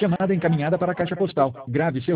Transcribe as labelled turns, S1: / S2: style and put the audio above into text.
S1: Chamada encaminhada para a caixa postal. Grave seu